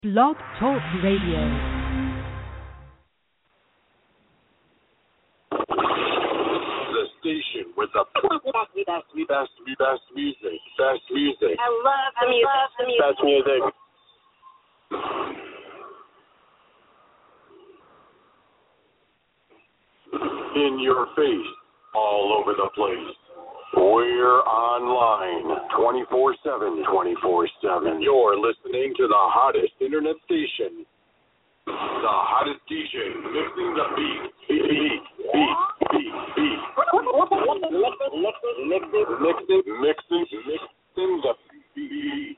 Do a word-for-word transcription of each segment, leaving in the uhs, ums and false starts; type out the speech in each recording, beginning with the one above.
Blog Talk Radio. The station with the best, best, best, best music, best music. I love the music. Love the music. Best music. In your face, all over the place. We're online twenty-four seven, twenty-four seven. You're listening to the hottest internet station. The hottest D J mixing the beat. Beat, beat, beat, beat, beat. Mixing, mixing, mixing, mixing the beat.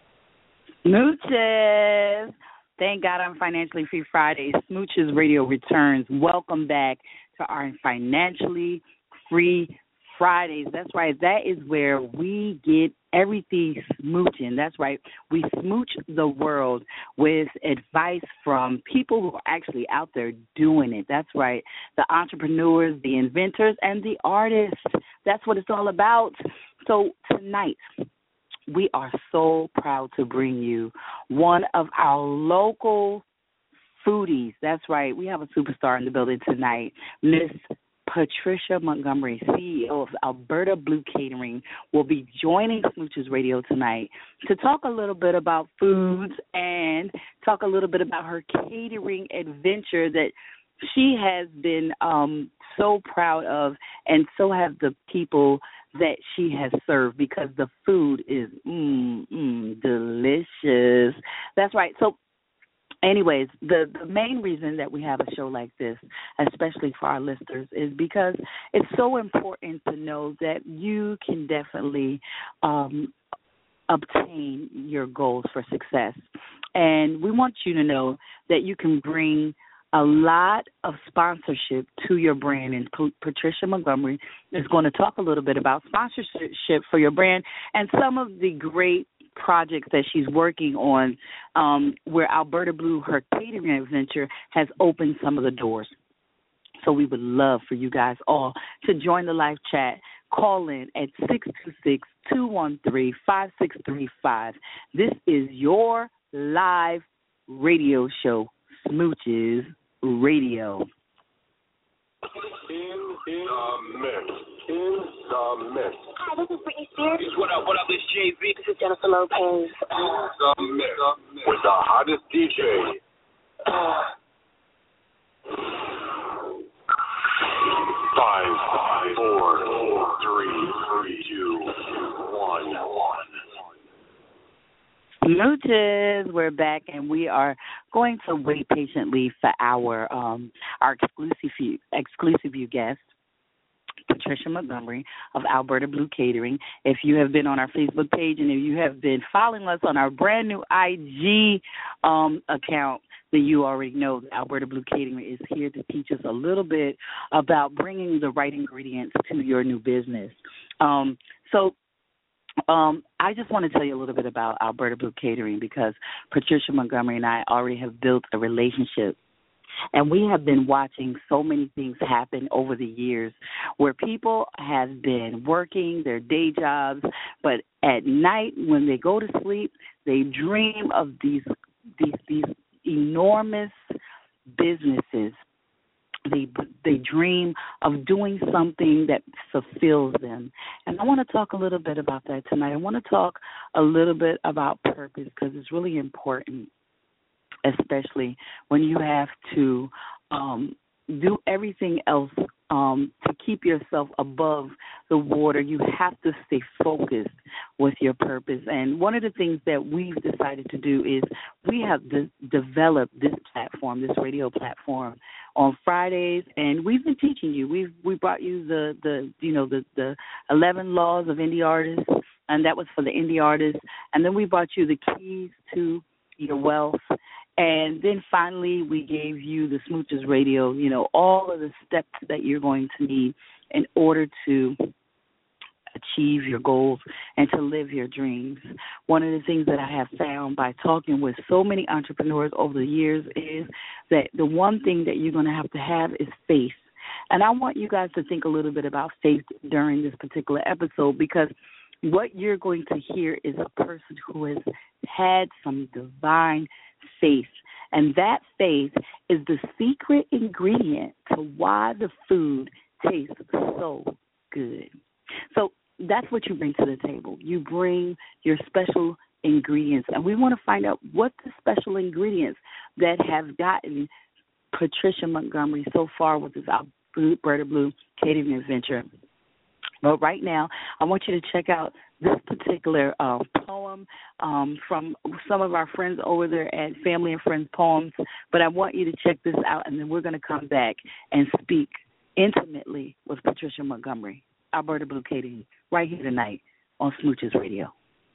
Smooches. Thank God I'm Financially Free Friday. Smooches Radio returns. Welcome back to our Financially Free Fridays. That's right. That is where we get everything smooching. That's right. We smooch the world with advice from people who are actually out there doing it. That's right. The entrepreneurs, the inventors, and the artists. That's what it's all about. So tonight, we are so proud to bring you one of our local foodies. That's right. We have a superstar in the building tonight, Miss Patricia Montgomery, C E O of Alberta Blue Catering, will be joining Smooches Radio tonight to talk a little bit about foods and talk a little bit about her catering adventure that she has been um, so proud of, and so have the people that she has served, because the food is mm, mm, delicious. That's right. So anyways, the, the main reason that we have a show like this, especially for our listeners, is because it's so important to know that you can definitely um, obtain your goals for success. And we want you to know that you can bring a lot of sponsorship to your brand. And Patricia Montgomery is going to talk a little bit about sponsorship for your brand and some of the great projects that she's working on, um, where Alberta Blue, her catering adventure, has opened some of the doors. So we would love for you guys all to join the live chat. Call in at six two six, two one three, five six three five. This is your live radio show, Smooches Radio. In, in the mix. In the mix. Hi, this is Britney Spears. What up, what up, this Jay-Z. This is Jennifer Lopez. Uh, The mix. With the hottest D J. Five, five, four, three, three, two, one, one. Smooches, we're back, and we are going to wait patiently for our um, our exclusive few, exclusive view guest, Patricia Montgomery of Alberta Blue Catering. If you have been on our Facebook page and if you have been following us on our brand new I G um, account, then you already know that Alberta Blue Catering is here to teach us a little bit about bringing the right ingredients to your new business. Um, so Um, I just want to tell you a little bit about Alberta Blue Catering, because Patricia Montgomery and I already have built a relationship, and we have been watching so many things happen over the years where people have been working their day jobs, but at night when they go to sleep, they dream of these these these enormous businesses. They they dream of doing something that fulfills them. And I want to talk a little bit about that tonight. I want to talk a little bit about purpose, because it's really important, especially when you have to um, do everything else um, to keep yourself above the water. You have to stay focused with your purpose. And one of the things that we've decided to do is we have de- developed this platform, this radio platform, on Fridays, and we've been teaching you. We've we brought you the, the you know the, the eleven laws of indie artists, and that was for the indie artists. And then we brought you the keys to your wealth. And then finally, we gave you the Smooches Radio, you know, all of the steps that you're going to need in order to achieve your goals and to live your dreams. One of the things that I have found by talking with so many entrepreneurs over the years is that the one thing that you're going to have to have is faith. And I want you guys to think a little bit about faith during this particular episode, because what you're going to hear is a person who has had some divine faith. And that faith is the secret ingredient to why the food tastes so good. So that's what you bring to the table. You bring your special ingredients, and we want to find out what the special ingredients that have gotten Patricia Montgomery so far with this Alberta Blue catering adventure. But right now, I want you to check out this particular uh, poem um, from some of our friends over there at Family and Friends Poems. But I want you to check this out, and then we're going to come back and speak intimately with Patricia Montgomery, Alberta Blue catering, right here tonight on Smooches Radio.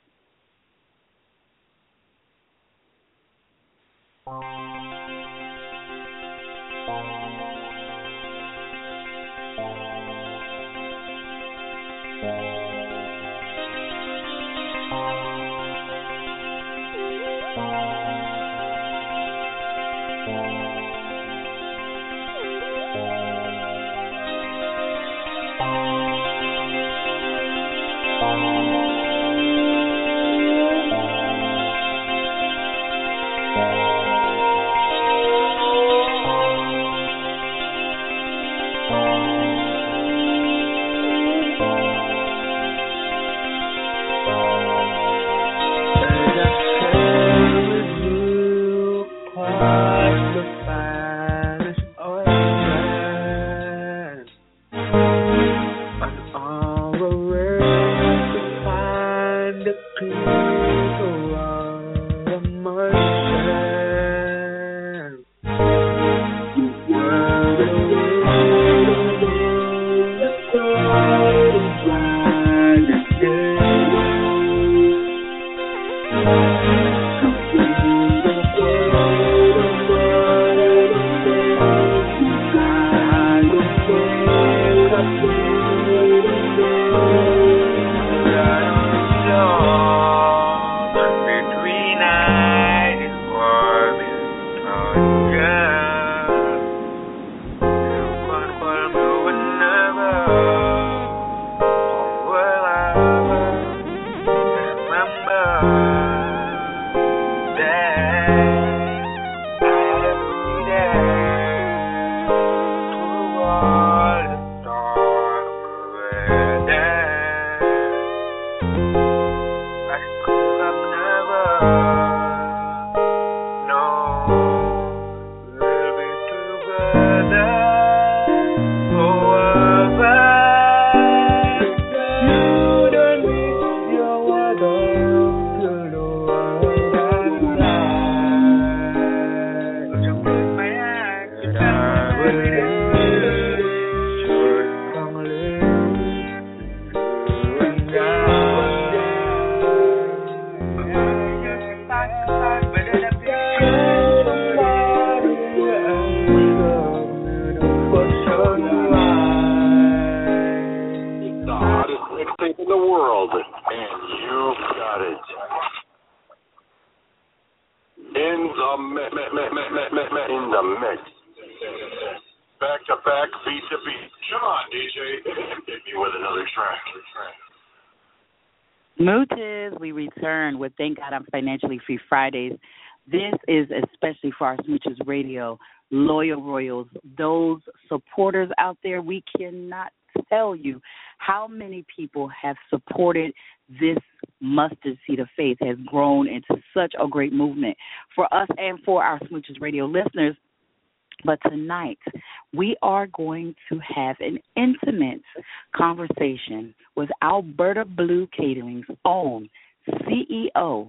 Smooches, we return with Thank God I'm Financially Free Fridays. This is especially for our Smooches Radio loyal royals, those supporters out there. We cannot tell you how many people have supported this mustard seed of faith, has grown into such a great movement for us and for our Smooches Radio listeners. But tonight, we are going to have an intimate conversation with Alberta Blue Catering's own C E O,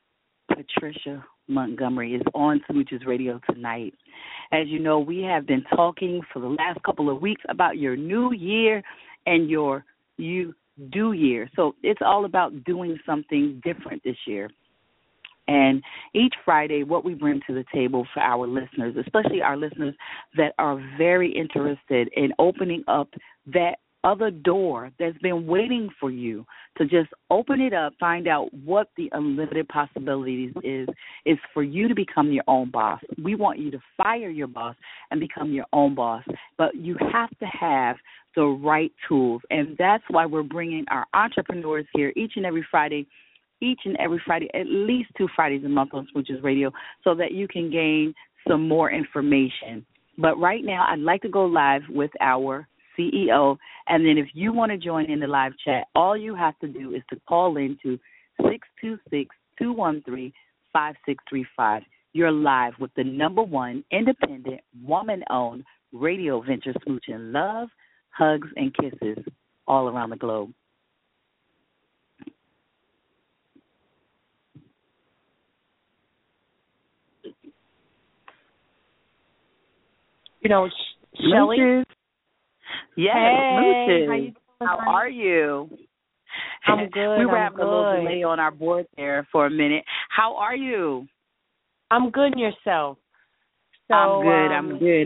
Patricia Montgomery, is on Smooches Radio tonight. As you know, we have been talking for the last couple of weeks about your new year and your you do year. So it's all about doing something different this year. And each Friday, what we bring to the table for our listeners, especially our listeners that are very interested in opening up that other door that's been waiting for you to just open it up, find out what the unlimited possibilities is, is for you to become your own boss. We want you to fire your boss and become your own boss, but you have to have the right tools, and that's why we're bringing our entrepreneurs here each and every Friday each and every Friday, at least two Fridays a month on Smooches Radio, so that you can gain some more information. But right now, I'd like to go live with our C E O, and then if you want to join in the live chat, all you have to do is to call in to six two six, two one three, five six three five. You're live with the number one independent, woman-owned radio venture, Smooching Love, Hugs, and Kisses all around the globe. You know, Shelly? Yes, hey, Smooches. How, you doing, how are you? I'm good. We were I'm having good. a little delay on our board there for a minute. How are you? I'm good, and yourself? So, I'm good. Um, I'm good.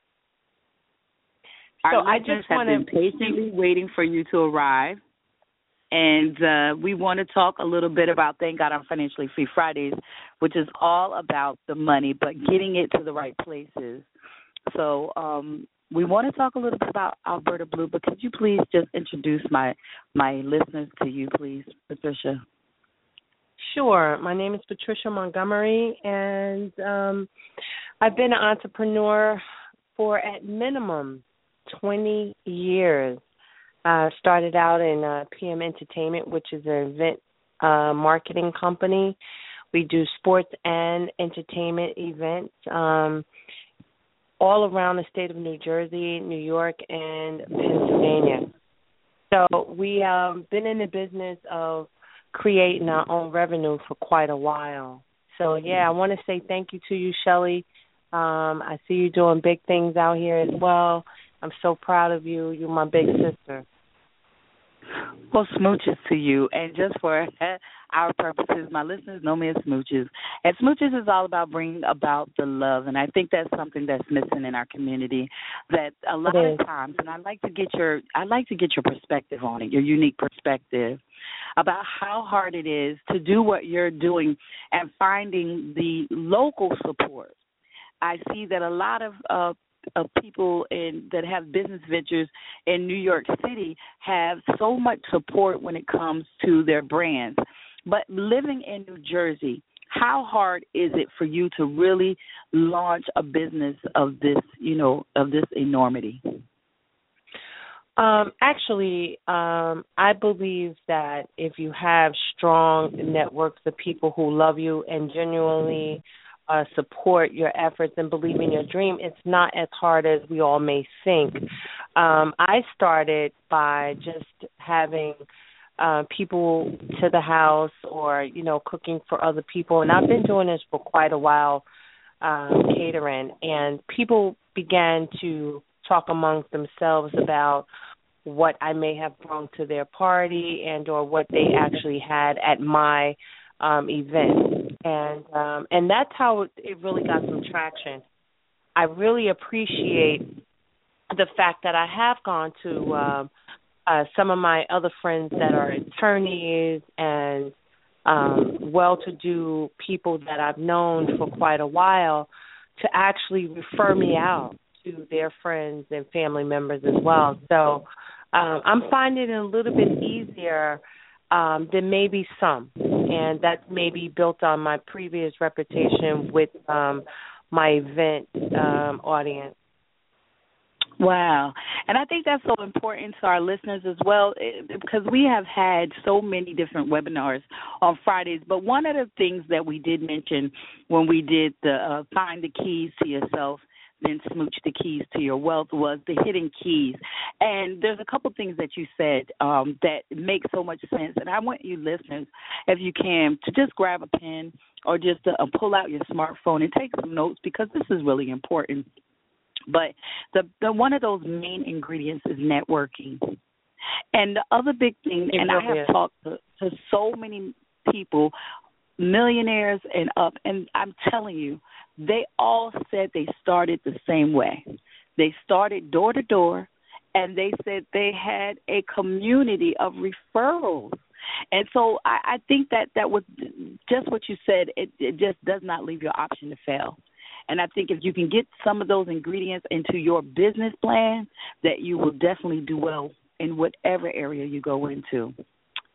So Our I listeners just have want to been patiently waiting for you to arrive, and uh, we want to talk a little bit about Thank God I'm Financially Free Fridays, which is all about the money, but getting it to the right places. So um, we want to talk a little bit about Alberta Blue, but could you please just introduce my my listeners to you, please, Patricia? Sure. My name is Patricia Montgomery, and um, I've been an entrepreneur for at minimum twenty years. I uh, started out in uh, P M Entertainment, which is an event uh, marketing company. We do sports and entertainment events um, all around the state of New Jersey, New York, and Pennsylvania. So we have um, been in the business of creating our own revenue for quite a while. So, yeah, I want to say thank you to you, Shelly. Um, I see you doing big things out here as well. I'm so proud of you. You're my big sister. Well, Smooches to you. And just for our purposes, my listeners know me as Smooches. And Smooches is all about bringing about the love. And I think that's something that's missing in our community. That a lot of times, and I'd like to get your, I'd like to get your perspective on it, your unique perspective about how hard it is to do what you're doing and finding the local support. I see that a lot of uh, of people in that have business ventures in New York City have so much support when it comes to their brands. But living in New Jersey, how hard is it for you to really launch a business of this, you know, of this enormity? Um, actually, um, I believe that if you have strong networks of people who love you and genuinely uh, support your efforts and believe in your dream, it's not as hard as we all may think. Um, I started by just having uh, people to the house or, you know, cooking for other people. And I've been doing this for quite a while, um, catering. And people began to talk amongst themselves about what I may have brought to their party and or what they actually had at my um, event. And um, and that's how it, it really got some traction. I really appreciate the fact that I have gone to um, uh, some of my other friends that are attorneys and um, well-to-do people that I've known for quite a while to actually refer me out to their friends and family members as well. So um, I'm finding it a little bit easier um, than maybe some, and that's maybe built on my previous reputation with um, my event um, audience. Wow. And I think that's so important to our listeners as well, because we have had so many different webinars on Fridays. But one of the things that we did mention when we did the uh, Find the Keys to Yourself, then Smooch the Keys to Your Wealth was the hidden keys. And there's a couple things that you said um, that make so much sense. And I want you listeners, if you can, to just grab a pen or just to, uh, pull out your smartphone and take some notes, because this is really important. But the, the one of those main ingredients is networking. And the other big thing, and I have talked to, to so many people, millionaires and up, and I'm telling you, they all said they started the same way. They started door to door, and they said they had a community of referrals. And so I, I think that that was just what you said. It, it just does not leave your option to fail. And I think if you can get some of those ingredients into your business plan, that you will definitely do well in whatever area you go into.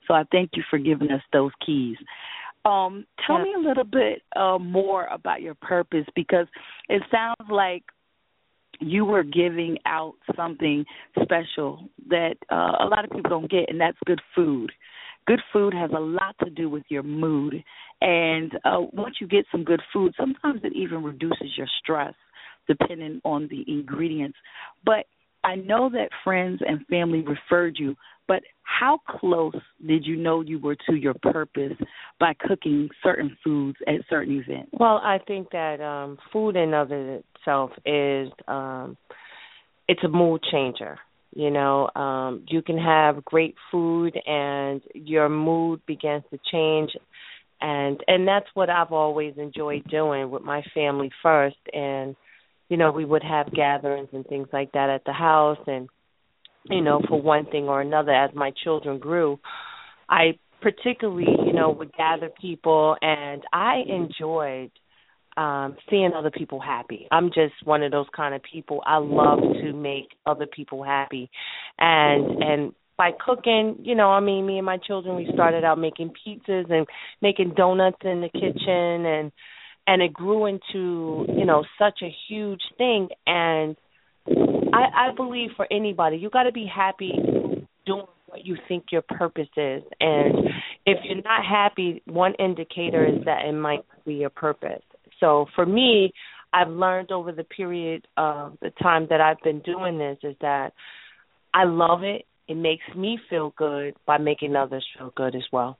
So I thank you for giving us those keys. Um, tell yeah. me a little bit uh, more about your purpose, because it sounds like you were giving out something special that uh, a lot of people don't get, and that's good food. Good food has a lot to do with your mood. And uh, once you get some good food, sometimes it even reduces your stress, depending on the ingredients. But I know that friends and family referred you, but how close did you know you were to your purpose by cooking certain foods at certain events? Well, I think that um, food in of itself is um, it's a mood changer. You know, um, you can have great food and your mood begins to change, and and that's what I've always enjoyed doing with my family first. And you know, we would have gatherings and things like that at the house, and you know, for one thing or another, as my children grew, I particularly, you know, would gather people, and I enjoyed um, seeing other people happy. I'm just one of those kind of people. I love to make other people happy, and and by cooking, you know, I mean, me and my children, we started out making pizzas and making donuts in the kitchen, and and it grew into, you know, such a huge thing. And I, I believe for anybody, you got to be happy doing what you think your purpose is. And if you're not happy, one indicator is that it might be your purpose. So for me, I've learned over the period of the time that I've been doing this is that I love it. It makes me feel good by making others feel good as well.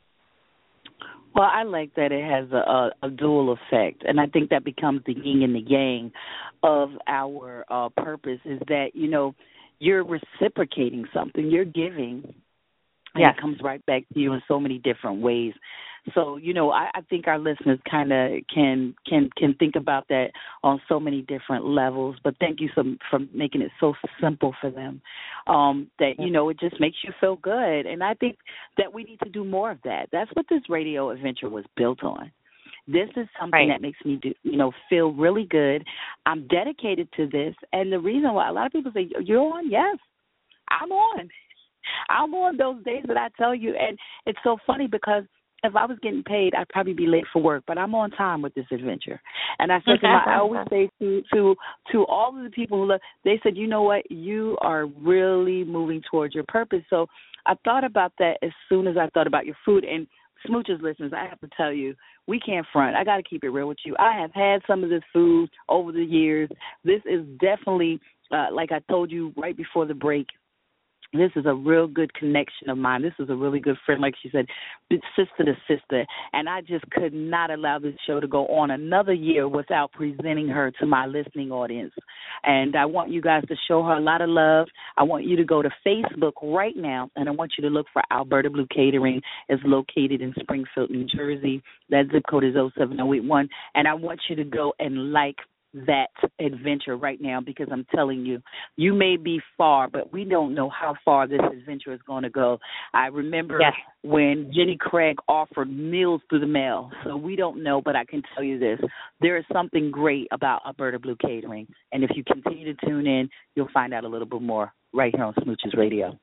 Well, I like that it has a, a, a dual effect, and I think that becomes the yin and the yang of our uh, purpose is that, you know, you're reciprocating something, you're giving, and yes. it comes right back to you in so many different ways. So, you know, I, I think our listeners kind of can can can think about that on so many different levels. But thank you so, for making it so simple for them um, that, you know, it just makes you feel good. And I think that we need to do more of that. That's what this radio adventure was built on. This is something right. that makes me, do, you know, feel really good. I'm dedicated to this. And the reason why a lot of people say, you're on? Yes, I'm on. I'm on those days that I tell you. And it's so funny because if I was getting paid, I'd probably be late for work, but I'm on time with this adventure. And I said to my, I always say to, to to all of the people who look, they said, you know what, you are really moving towards your purpose. So I thought about that as soon as I thought about your food. And Smooches listeners, I have to tell you, we can't front. I got to keep it real with you. I have had some of this food over the years. This is definitely, uh, like I told you right before the break, this is a real good connection of mine. This is a really good friend, like she said, sister to sister. And I just could not allow this show to go on another year without presenting her to my listening audience. And I want you guys to show her a lot of love. I want you to go to Facebook right now, and I want you to look for Alberta Blue Catering. It's located in Springfield, New Jersey. That zip code is oh seven oh eight one. And I want you to go and like that adventure right now, because I'm telling you, you may be far, but we don't know how far this adventure is going to go. I remember yes. when Jenny Craig offered meals through the mail, so we don't know, but I can tell you this. There is something great about Alberta Blue Catering, and if you continue to tune in, you'll find out a little bit more right here on Smooches Radio.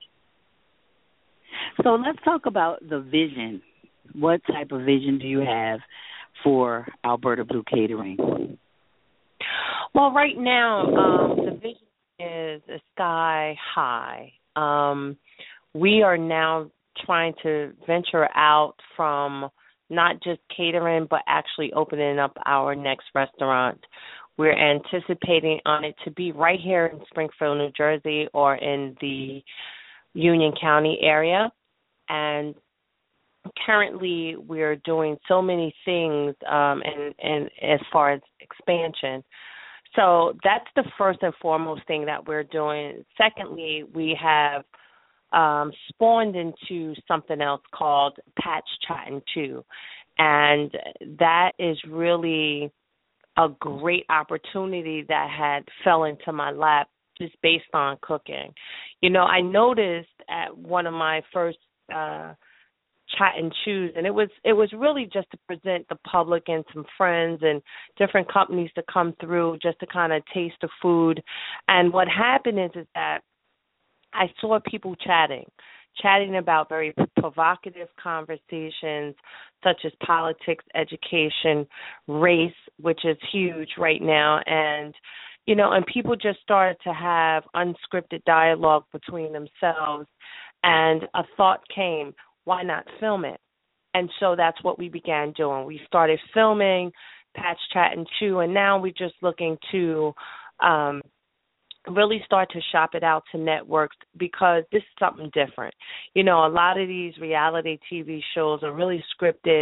So let's talk about the vision. What type of vision do you have for Alberta Blue Catering? Well, right now, um, the vision is sky high. Um, we are now trying to venture out from not just catering, but actually opening up our next restaurant. We're anticipating on it to be right here in Springfield, New Jersey, or in the Union County area. And currently, we're doing so many things, um, and, and as far as expansion. So that's the first and foremost thing that we're doing. Secondly, we have um, spawned into something else called Patch Chatting Too, and that is really a great opportunity that had fell into my lap just based on cooking. You know, I noticed at one of my first uh chat and choose, and it was it was really just to present the public and some friends and different companies to come through just to kind of taste the food. And what happened is is that I saw people chatting, chatting about very provocative conversations such as politics, education, race, which is huge right now, and you know, and people just started to have unscripted dialogue between themselves, and a thought came, why not film it? And so that's what we began doing. We started filming Patch, Chat, and Chew, and now we're just looking to um, really start to shop it out to networks because this is something different. You know, a lot of these reality T V shows are really scripted,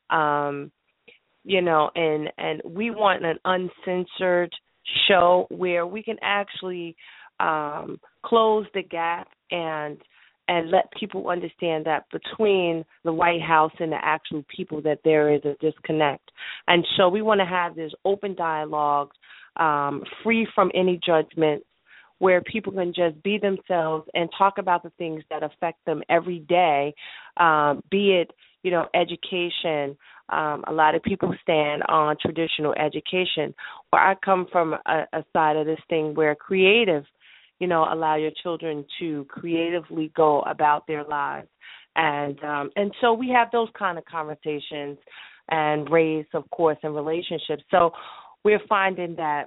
um, you know, and, and we want an uncensored show where we can actually um, close the gap and and let people understand that between the White House and the actual people that there is a disconnect. And so we want to have this open dialogue, um, free from any judgments, where people can just be themselves and talk about the things that affect them every day, um, be it, you know, education. Um, a lot of people stand on traditional education. Where I come from a, a side of this thing where creative, you know, allow your children to creatively go about their lives. And um, and so we have those kind of conversations and raise, of course, in relationships. So we're finding that,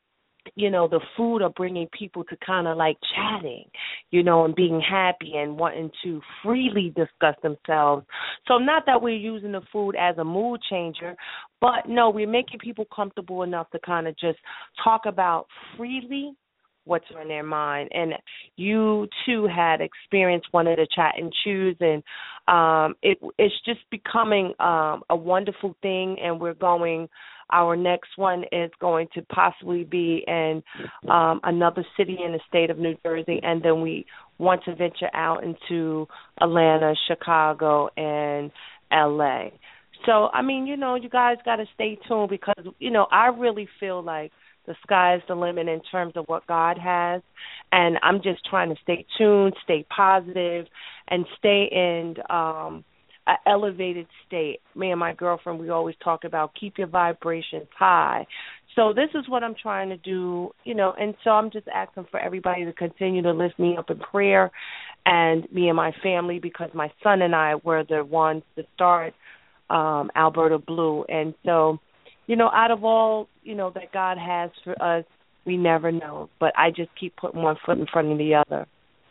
you know, the food are bringing people to kind of like chatting, you know, and being happy and wanting to freely discuss themselves. So not that we're using the food as a mood changer, but no, we're making people comfortable enough to kind of just talk about freely what's on their mind. And you, too, had experienced one of the Chat and Chews, and um, it, it's just becoming um, a wonderful thing, and we're going – our next one is going to possibly be in um, another city in the state of New Jersey, and then we want to venture out into Atlanta, Chicago, and L A. So, I mean, you know, you guys got to stay tuned because, you know, I really feel like the sky's the limit in terms of what God has, and I'm just trying to stay tuned, stay positive, and stay in um, an elevated state. Me and my girlfriend, we always talk about keep your vibrations high. So this is what I'm trying to do, you know, and so I'm just asking for everybody to continue to lift me up in prayer and me and my family, because my son and I were the ones to start um, Alberta Blue. And so, you know, out of all, you know, that God has for us, we never know. But I just keep putting one foot in front of the other.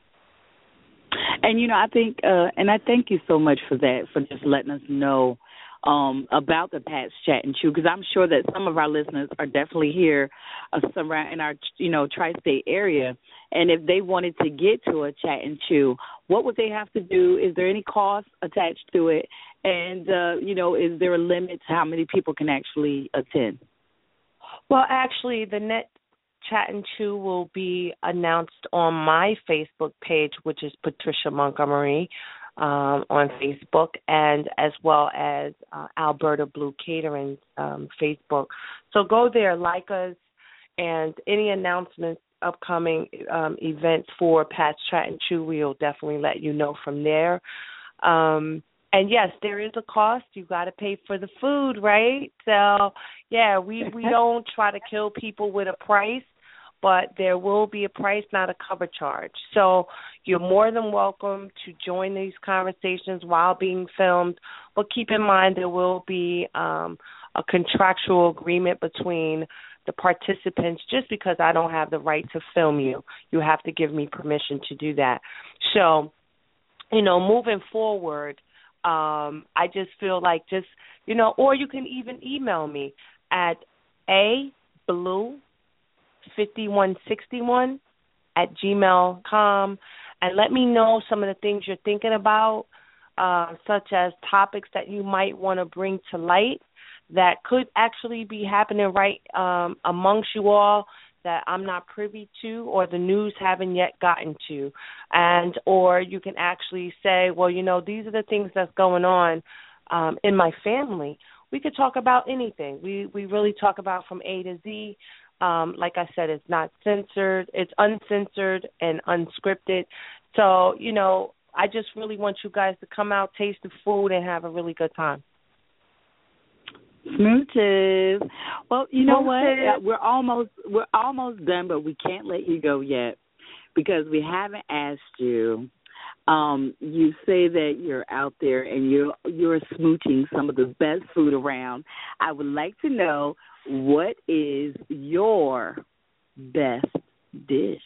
And, you know, I think, uh, and I thank you so much for that, for just letting us know um, about the Patch, Chat, and Chew, because I'm sure that some of our listeners are definitely here uh, somewhere in our, you know, tri-state area. And if they wanted to get to a Chat and Chew, what would they have to do? Is there any cost attached to it? And, uh, you know, is there a limit to how many people can actually attend? Well, actually, the net Chat and Chew will be announced on my Facebook page, which is Patricia Montgomery um, on Facebook, and as well as uh, Alberta Blue Catering um, Facebook. So go there, like us, and any announcements, upcoming um, events for Patch, Chat, and Chew, we'll definitely let you know from there. Um, and, yes, there is a cost. You got to pay for the food, right? So, yeah, we, we don't try to kill people with a price, but there will be a price, not a cover charge. So you're more than welcome to join these conversations while being filmed, but keep in mind there will be um, a contractual agreement between the participants. Just because I don't have the right to film you, you have to give me permission to do that. So, you know, moving forward, um, I just feel like just, you know, or you can even email me at a blue fifty-one sixty-one at gmail dot com and let me know some of the things you're thinking about, uh, such as topics that you might want to bring to light that could actually be happening right um, amongst you all that I'm not privy to or the news haven't yet gotten to. And or you can actually say, well, you know, these are the things that's going on um, in my family. We could talk about anything. We we really talk about from A to Z. Um, like I said, it's not censored. It's uncensored and unscripted. So, you know, I just really want you guys to come out, taste the food, and have a really good time. Smooches. Well, you know Smooches. what? We're almost we're almost done, but we can't let you go yet because we haven't asked you Um, you say that you're out there and you're you're smooching some of the best food around. I would like to know, what is your best dish?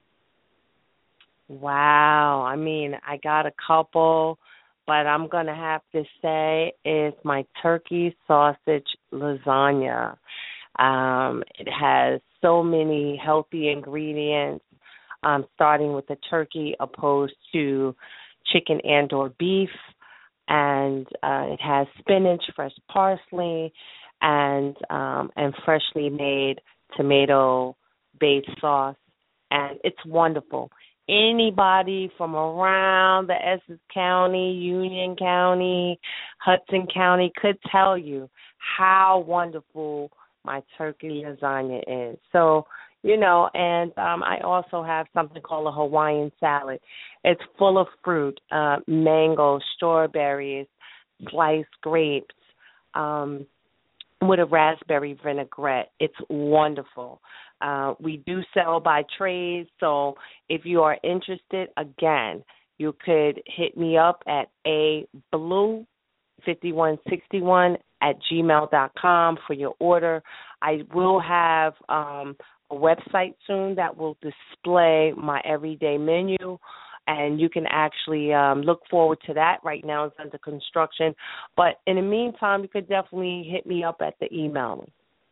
Wow. I mean, I got a couple, but I'm going to have to say it's my turkey sausage lasagna. Um, it has so many healthy ingredients, um, starting with the turkey opposed to chicken and or beef. And uh, it has spinach, fresh parsley, and um, and freshly made tomato-based sauce. And it's wonderful. Anybody from around the Essex County, Union County, Hudson County could tell you how wonderful my turkey lasagna is. So, you know, and um, I also have something called a Hawaiian salad. It's full of fruit, uh, mango, strawberries, sliced grapes, um, with a raspberry vinaigrette. It's wonderful. Uh, we do sell by trays, so if you are interested, again, you could hit me up at a blue fifty-one sixty-one at gmail dot com for your order. I will have um, a website soon that will display my everyday menu, and you can actually um, look forward to that. Right now it's under construction. But in the meantime, you could definitely hit me up at the email.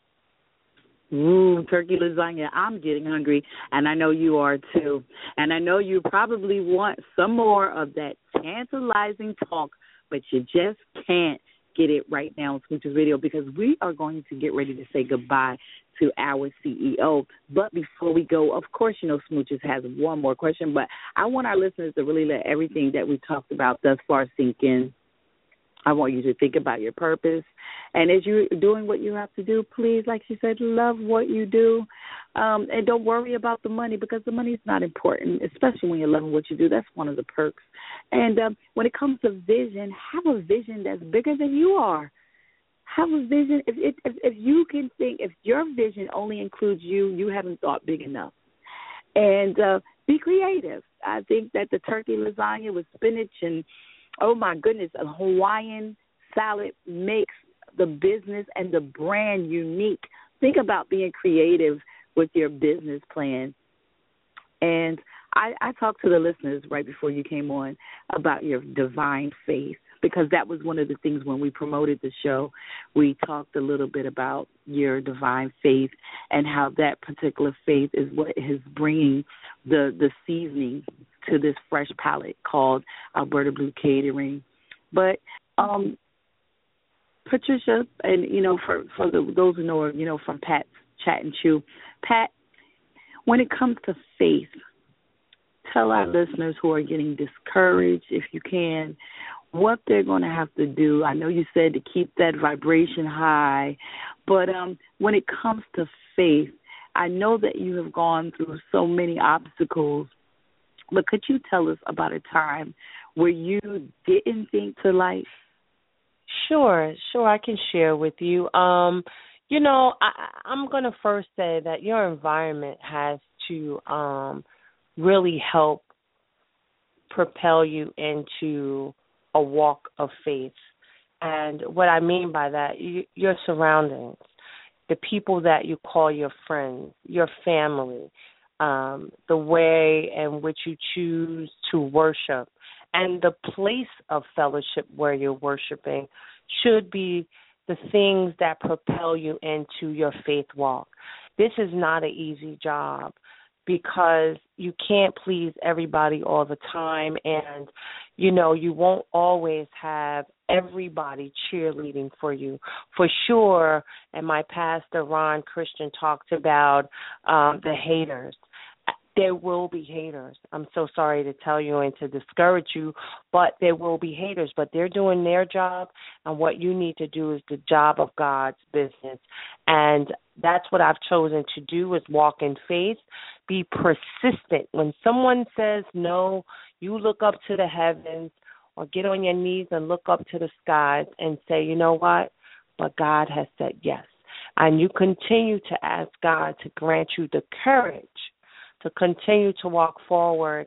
Ooh, turkey lasagna. I'm getting hungry, and I know you are too. And I know you probably want some more of that tantalizing talk, but you just can't get it right now on Smooches Radio, because we are going to get ready to say goodbye to our C E O. But before we go, of course, you know, Smooches has one more question, but I want our listeners to really let everything that we've talked about thus far sink in. I want you to think about your purpose. And as you're doing what you have to do, please, like she said, love what you do. Um, and don't worry about the money, because the money is not important, especially when you're loving what you do. That's one of the perks. And um, when it comes to vision, have a vision that's bigger than you are. Have a vision. If, if, if you can think, if your vision only includes you, you haven't thought big enough. And uh, be creative. I think that the turkey lasagna with spinach and, oh, my goodness, a Hawaiian salad makes the business and the brand unique. Think about being creative with your business plan. And I, I talked to the listeners right before you came on about your divine faith, because that was one of the things when we promoted the show. We talked a little bit about your divine faith and how that particular faith is what is bringing the, the seasoning to this fresh palate called Alberta Blue Catering. But um, Patricia, and, you know, for, for the, those who know her, you know, from Pat's Chat and Chew, Pat, when it comes to faith, tell our listeners who are getting discouraged, if you can, what they're going to have to do. I know you said to keep that vibration high, but um, when it comes to faith, I know that you have gone through so many obstacles, but could you tell us about a time where you didn't think to life? Sure, sure, I can share with you. Um, you know, I, I'm going to first say that your environment has to um, really help propel you into a walk of faith. And what I mean by that, you, your surroundings, the people that you call your friends, your family, um, the way in which you choose to worship, and the place of fellowship where you're worshiping should be the things that propel you into your faith walk. This is not an easy job, because you can't please everybody all the time, and, you know, you won't always have everybody cheerleading for you. For sure, and my pastor, Ron Christian, talked about um, the haters. There will be haters. I'm so sorry to tell you and to discourage you, but there will be haters. But they're doing their job, and what you need to do is the job of God's business. And that's what I've chosen to do, is walk in faith, be persistent. When someone says no, you look up to the heavens or get on your knees and look up to the skies and say, you know what? But God has said yes. And you continue to ask God to grant you the courage to continue to walk forward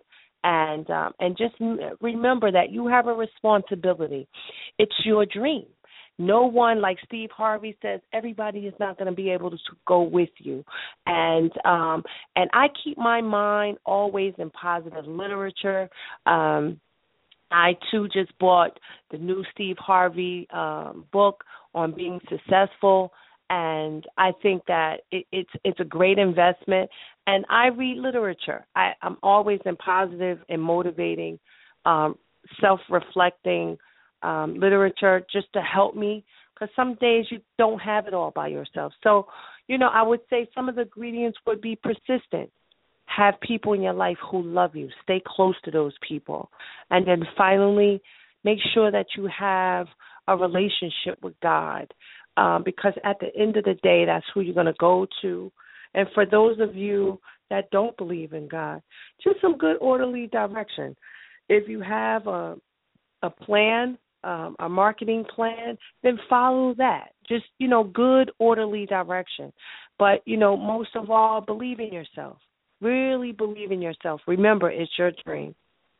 And um, and just remember that you have a responsibility. It's your dream. No one, like Steve Harvey says, everybody is not going to be able to go with you. And um, and I keep my mind always in positive literature. Um, I, too, just bought the new Steve Harvey um, book on being successful. And I think that it, it's it's a great investment. And I read literature. I, I'm always in positive and motivating, um, self-reflecting um, literature just to help me, because some days you don't have it all by yourself. So, you know, I would say some of the ingredients would be persistent. Have people in your life who love you. Stay close to those people. And then finally, make sure that you have a relationship with God. Um, because at the end of the day, that's who you're going to go to. And for those of you that don't believe in God, just some good orderly direction. If you have a a plan, um, a marketing plan, then follow that. Just, you know, good orderly direction. But, you know, most of all, believe in yourself. Really believe in yourself. Remember, it's your dream.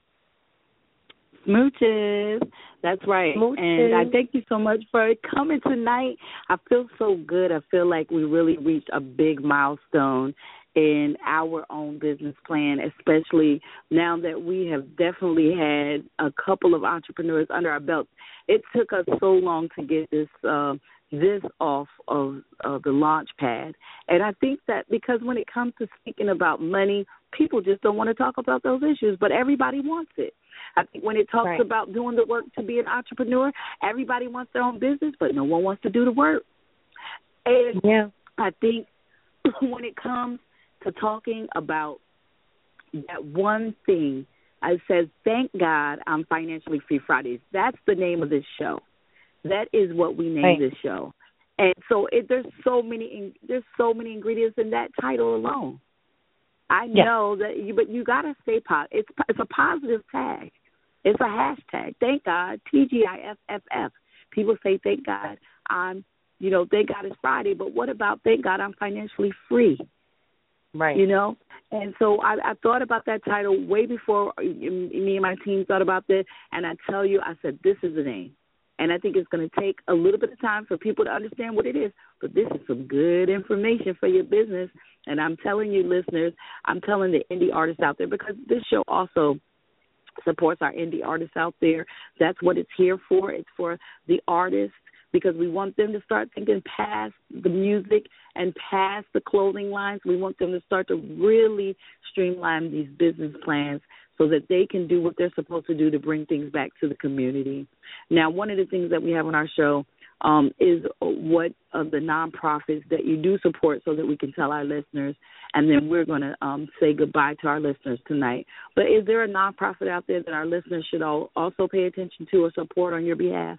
Smooches. That's right. Smooches. And I thank you so much for coming tonight. I feel so good. I feel like we really reached a big milestone in our own business plan, especially now that we have definitely had a couple of entrepreneurs under our belt. It took us so long to get this uh, this off of uh, the launch pad. And I think that because when it comes to speaking about money, people just don't want to talk about those issues, but everybody wants it. I think when it talks right. about doing the work to be an entrepreneur, everybody wants their own business, but no one wants to do the work. And yeah. I think when it comes to talking about that one thing, it says, thank God I'm Financially Free Fridays. That's the name of this show. That is what we named right. this show. And so it, there's so many there's so many ingredients in that title alone. I yeah. know that, you, but you got to stay positive. It's, it's a positive tag. It's a hashtag. Thank God, T G I F F F. People say, thank God I'm, you know, thank God it's Friday, but what about thank God I'm financially free? Right. You know? And so I, I thought about that title way before me and my team thought about this, and I tell you, I said, this is the name. And I think it's going to take a little bit of time for people to understand what it is, but this is some good information for your business. And I'm telling you, listeners, I'm telling the indie artists out there, because this show also supports our indie artists out there. That's what it's here for. It's for the artists, because we want them to start thinking past the music and past the clothing lines. We want them to start to really streamline these business plans so that they can do what they're supposed to do to bring things back to the community. Now, one of the things that we have on our show um, is what of the nonprofits that you do support, so that we can tell our listeners, and then we're going to um, say goodbye to our listeners tonight. But is there a nonprofit out there that our listeners should all also pay attention to or support on your behalf?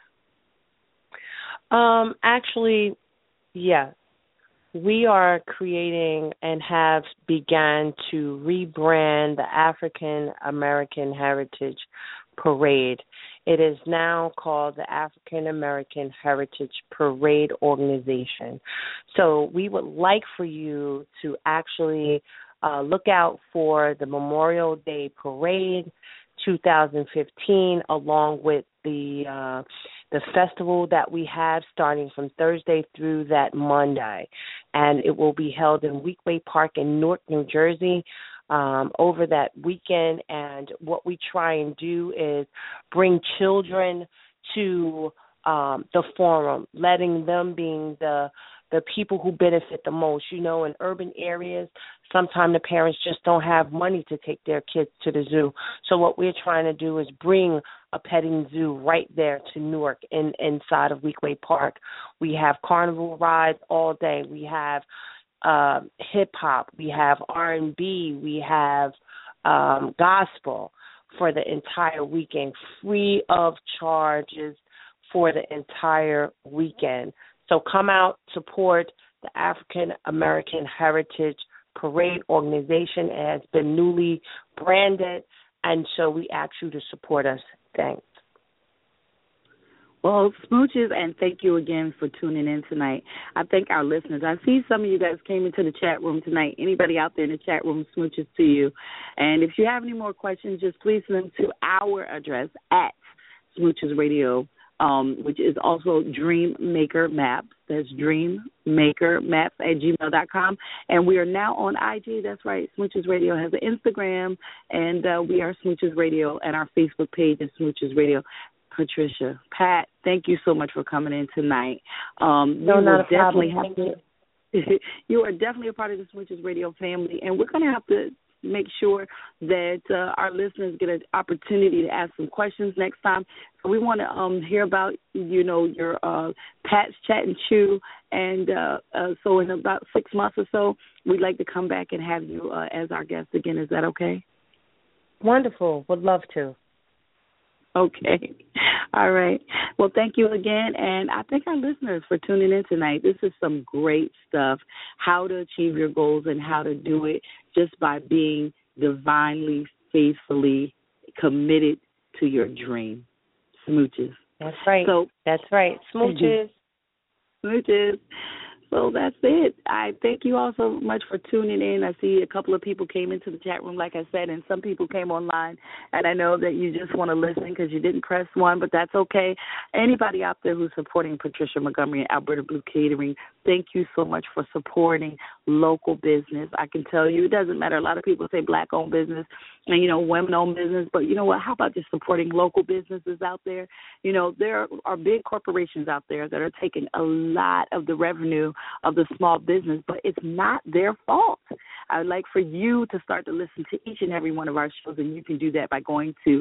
Um, actually, yes. We are creating and have begun to rebrand the African American Heritage Parade. It is now called the African American Heritage Parade Organization. So we would like for you to actually uh, look out for the Memorial Day Parade twenty fifteen, along with the uh, the festival that we have starting from Thursday through that Monday. And it will be held in Weequahic Park in Newark, New Jersey, um, over that weekend. And what we try and do is bring children to um, the forum, letting them being the the people who benefit the most. You know, in urban areas, sometimes the parents just don't have money to take their kids to the zoo. So what we're trying to do is bring a petting zoo right there to Newark in, inside of Weequahic Park. We have carnival rides all day. We have uh, hip-hop. We have R and B. We have um, gospel for the entire weekend, free of charges for the entire weekend. So come out, support the African American Heritage Parade Organization. It has been newly branded, and so we ask you to support us. Thanks. Well, smooches, and thank you again for tuning in tonight. I thank our listeners. I see some of you guys came into the chat room tonight. Anybody out there in the chat room, smooches to you. And if you have any more questions, just please send them to our address at Smooches Radio, um, which is also Dream Maker Maps. That's Dream Maker Maps at gmail dot com. And we are now on I G. That's right. Smooches Radio has an Instagram, and uh, we are Smooches Radio, and our Facebook page is Smooches Radio. Patricia, Pat, thank you so much for coming in tonight. Um, no, you not a definitely problem. have to, you are definitely a part of the Smooches Radio family, and we're going to have to make sure that uh, our listeners get an opportunity to ask some questions next time. So we want to um, hear about, you know, your uh, Pat's Chat and Chew, and uh, uh, so in about six months or so, we'd like to come back and have you uh, as our guest again. Is that okay? Wonderful. Would love to. Okay. All right. Well, thank you again, and I thank our listeners for tuning in tonight. This is some great stuff, how to achieve your goals and how to do it just by being divinely, faithfully committed to your dream. Smooches. That's right. So That's right. Smooches. Smooches. So that's it. I thank you all so much for tuning in. I see a couple of people came into the chat room, like I said, and some people came online. And I know that you just want to listen because you didn't press one, but that's okay. Anybody out there who's supporting Patricia Montgomery and Alberta Blue Catering, thank you so much for supporting local business. I can tell you it doesn't matter. A lot of people say black-owned business and, you know, women-owned business, but you know what? How about just supporting local businesses out there? You know, there are big corporations out there that are taking a lot of the revenue of the small business, but it's not their fault. I would like for you to start to listen to each and every one of our shows, and you can do that by going to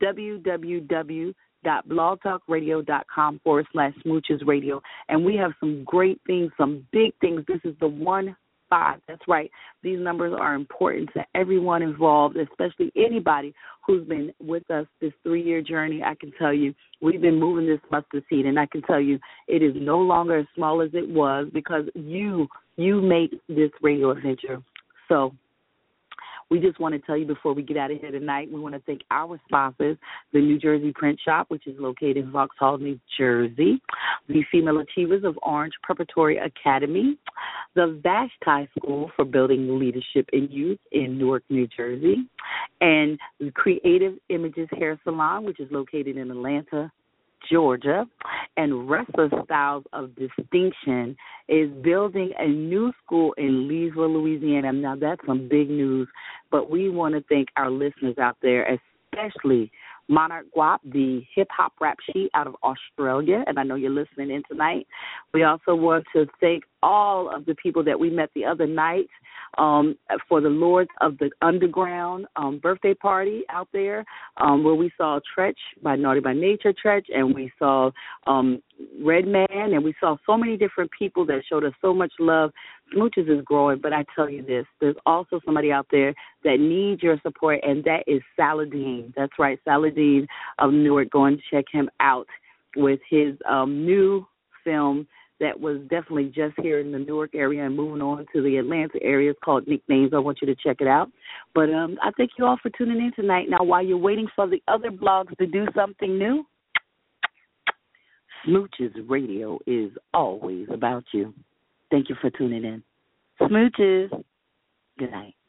www.blogtalkradio.com forward slash smooches radio. And we have some great things, some big things. This is the one five. That's right. These numbers are important to everyone involved, especially anybody who's been with us this three-year journey. I can tell you we've been moving this mustard seed, and I can tell you it is no longer as small as it was because you, you make this radio adventure. So we just want to tell you before we get out of here tonight, we want to thank our sponsors, the New Jersey Print Shop, which is located in Vauxhall, New Jersey, the Female Achievers of Orange Preparatory Academy, the Vashti School for Building Leadership in Youth in Newark, New Jersey, and the Creative Images Hair Salon, which is located in Atlanta, Georgia, and Wrestler Styles of Distinction is building a new school in Leesville, Louisiana. Now, that's some big news, but we want to thank our listeners out there, especially Monarch Guap, the hip-hop rap sheet out of Australia, and I know you're listening in tonight. We also want to thank all of the people that we met the other night um, for the Lords of the Underground um, birthday party out there, um, where we saw Tretch by Naughty by Nature Tretch, and we saw um, Redman, and we saw so many different people that showed us so much love. Smooches is growing, but I tell you this, there's also somebody out there that needs your support, and that is Saladin. That's right, Saladin of Newark. Go and check him out with his um, new film that was definitely just here in the Newark area and moving on to the Atlanta area. It's called Nicknames. I want you to check it out. But um, I thank you all for tuning in tonight. Now, while you're waiting for the other blogs to do something new, Smooches Radio is always about you. Thank you for tuning in. Smooches. Good night.